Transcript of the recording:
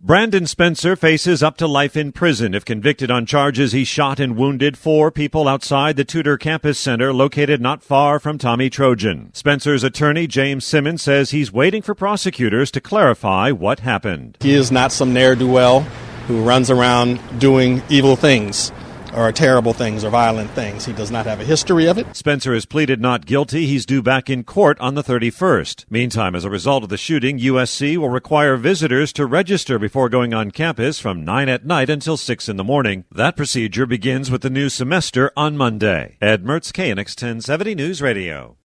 Brandon Spencer faces up to life in prison if convicted on charges he shot and wounded 4 people outside the Tudor Campus Center located not far from Tommy Trojan. Spencer's attorney, James Simmons, says he's waiting for prosecutors to clarify what happened. He is not some ne'er-do-well who runs around doing evil things or terrible things or violent things. He does not have a history of it. Spencer has pleaded not guilty. He's due back in court on the 31st. Meantime, as a result of the shooting, USC will require visitors to register before going on campus from 9 at night until 6 in the morning. That procedure begins with the new semester on Monday. Ed Mertz, KNX 1070 News Radio.